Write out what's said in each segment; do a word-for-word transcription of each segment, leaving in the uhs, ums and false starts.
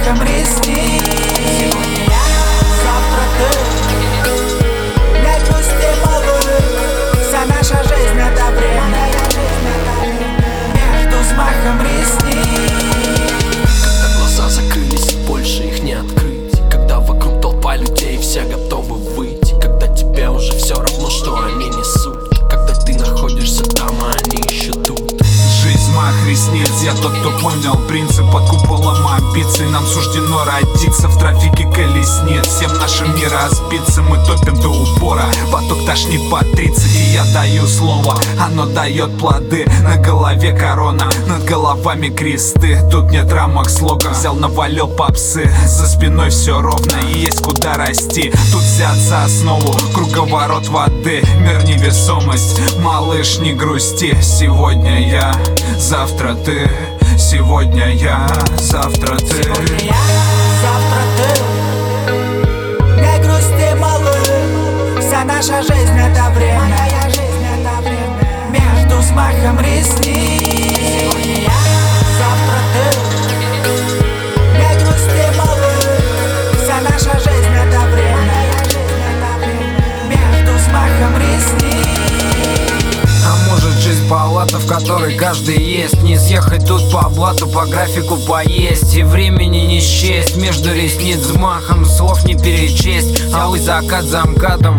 взмахом ресниц. Завтра ты. Не грусти, малыш, вся наша жизнь это время. Между взмахом ресниц. Когда глаза закрылись и больше их не открыть, когда вокруг толпа людей, все готовы выйти, когда тебе уже все равно, что они несут, когда ты находишься там, а они еще тут. Жизнь взмах ресниц, я тот, кто понял принцип под куполом амбиций. Нам суждено родиться в трафике колесниц, всем нашим не разбиться, мы топим до упора. Поток тошнит по тридцать, и я даю слово, оно дает плоды. На голове корона, над головами кресты. Тут нет рамок слога, взял, навалил попсы. За спиной все ровно и есть куда расти. Тут взят за основу круговорот воды, мир невесомость. Малыш, не грусти, сегодня я, завтра ты. Сегодня я, завтра ты. Сегодня я, завтра ты. Не грусти, малыш, вся наша жизнь это время. Между взмахом ресниц. Сегодня я, завтра ты. Не грусти, малыш, вся наша жизнь это время. Между взмахом ресниц. А может, жизнь палата, в которой каждый есть. Не съехать тут по блату, по графику поесть. И времени не счесть, между ресниц взмахом слов не перечесть. Алый закат за МКАДом.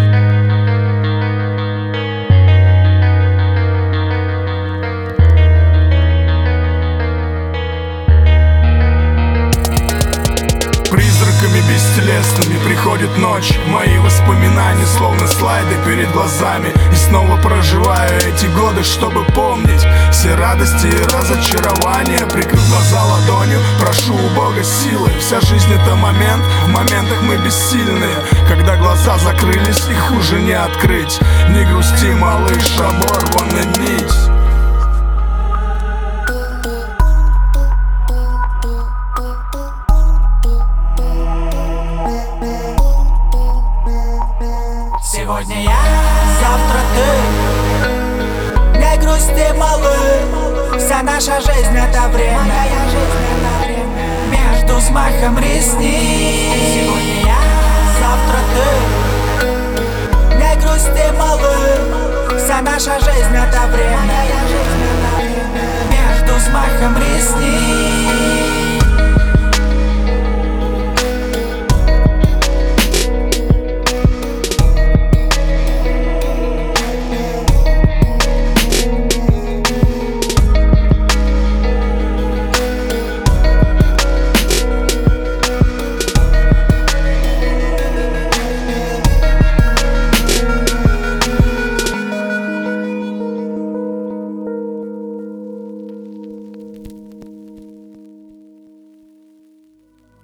Призраками бестелесными приходит ночь. Мои воспоминания словно слайды перед глазами. И снова проживаю эти годы, чтобы помнить все радости и разочарования. Прикрыв глаза ладонью, прошу у Бога силы. Вся жизнь это момент, в моментах мы бессильные. Когда глаза закрылись, их уже не открыть. Не грусти, малыш, оборванная нить. Сегодня я, завтра ты. Не грусти, малыш, вся наша жизнь это время. Между взмахом ресниц. Сегодня я, завтра ты. Не грусти, малыш, вся наша жизнь это время. Между взмахом ресниц.